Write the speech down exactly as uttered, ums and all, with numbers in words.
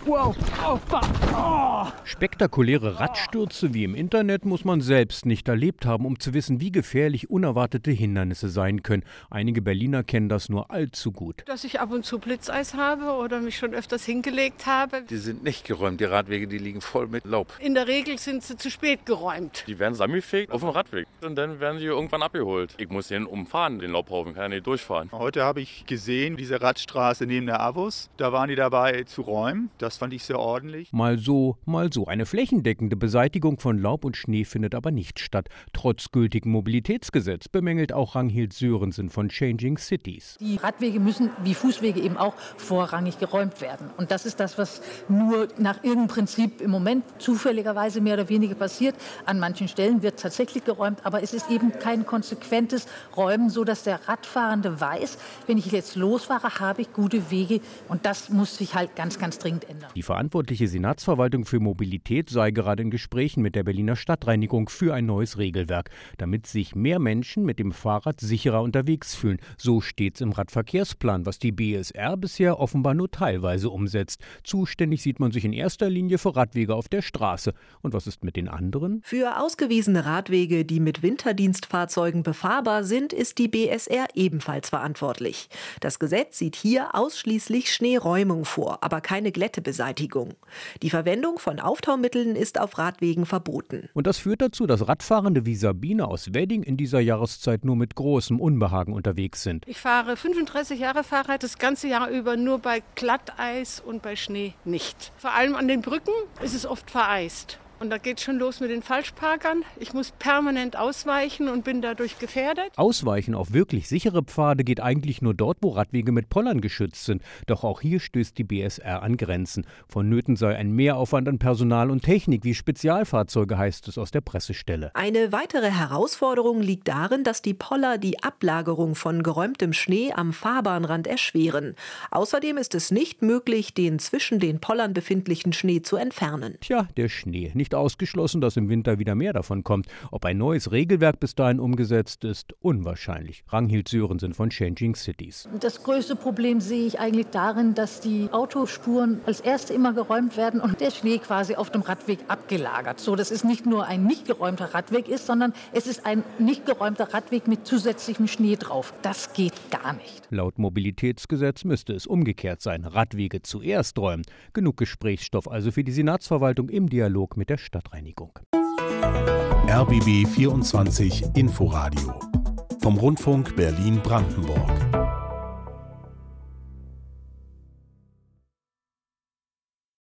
Wow, oh fuck, oh. Spektakuläre Radstürze wie im Internet muss man selbst nicht erlebt haben, um zu wissen, wie gefährlich unerwartete Hindernisse sein können. Einige Berliner kennen das nur allzu gut. Dass ich ab und zu Blitzeis habe oder mich schon öfters hingelegt habe. Die sind nicht geräumt, die Radwege, die liegen voll mit Laub. In der Regel sind sie zu spät geräumt. Die werden sammelfegt auf dem Radweg und dann werden sie irgendwann abgeholt. Ich muss den umfahren, den Laubhaufen, kann ja nicht durchfahren. Heute habe ich gesehen, diese Radstraße neben der Avus, da waren die dabei zu räumen. Das fand ich sehr ordentlich. Mal so, mal so. Eine flächendeckende Beseitigung von Laub und Schnee findet aber nicht statt. Trotz gültigem Mobilitätsgesetz bemängelt auch Ranghild Sörensen von Changing Cities. Die Radwege müssen, wie Fußwege eben auch, vorrangig geräumt werden. Und das ist das, was nur nach irgendeinem Prinzip im Moment zufälligerweise mehr oder weniger passiert. An manchen Stellen wird tatsächlich geräumt, aber es ist eben kein konsequentes Räumen, sodass der Radfahrende weiß, wenn ich jetzt losfahre, habe ich gute Wege. Und das muss sich halt ganz, ganz dringend ändern. Die verantwortliche Senatsverwaltung für Mobilität sei gerade in Gesprächen mit der Berliner Stadtreinigung für ein neues Regelwerk, damit sich mehr Menschen mit dem Fahrrad sicherer unterwegs fühlen. So steht's im Radverkehrsplan, was die B S R bisher offenbar nur teilweise umsetzt. Zuständig sieht man sich in erster Linie für Radwege auf der Straße. Und was ist mit den anderen? Für ausgewiesene Radwege, die mit Winterdienstfahrzeugen befahrbar sind, ist die B S R ebenfalls verantwortlich. Das Gesetz sieht hier ausschließlich Schneeräumung vor, aber keine Glättebeseitigung. Die Verwendung von Auftaumitteln ist auf Radwegen verboten. Und das führt dazu, dass Radfahrende wie Sabine aus Wedding in dieser Jahreszeit nur mit großem Unbehagen unterwegs sind. Ich fahre fünfunddreißig Jahre Fahrrad, das ganze Jahr über nur bei Glatteis und bei Schnee nicht. Vor allem an den Brücken ist es oft vereist. Und da geht schon los mit den Falschparkern. Ich muss permanent ausweichen und bin dadurch gefährdet. Ausweichen auf wirklich sichere Pfade geht eigentlich nur dort, wo Radwege mit Pollern geschützt sind. Doch auch hier stößt die B S R an Grenzen. Vonnöten sei ein Mehraufwand an Personal und Technik wie Spezialfahrzeuge, heißt es aus der Pressestelle. Eine weitere Herausforderung liegt darin, dass die Poller die Ablagerung von geräumtem Schnee am Fahrbahnrand erschweren. Außerdem ist es nicht möglich, den zwischen den Pollern befindlichen Schnee zu entfernen. Tja, der Schnee. Nicht ausgeschlossen, dass im Winter wieder mehr davon kommt. Ob ein neues Regelwerk bis dahin umgesetzt ist, unwahrscheinlich. Ranghild Sörensen von Changing Cities. Das größte Problem sehe ich eigentlich darin, dass die Autospuren als erste immer geräumt werden und der Schnee quasi auf dem Radweg abgelagert. So, dass es nicht nur ein nicht geräumter Radweg ist, sondern es ist ein nicht geräumter Radweg mit zusätzlichem Schnee drauf. Das geht gar nicht. Laut Mobilitätsgesetz müsste es umgekehrt sein. Radwege zuerst räumen. Genug Gesprächsstoff also für die Senatsverwaltung im Dialog mit der Stadtreinigung. R B B vierundzwanzig Inforadio vom Rundfunk Berlin-Brandenburg.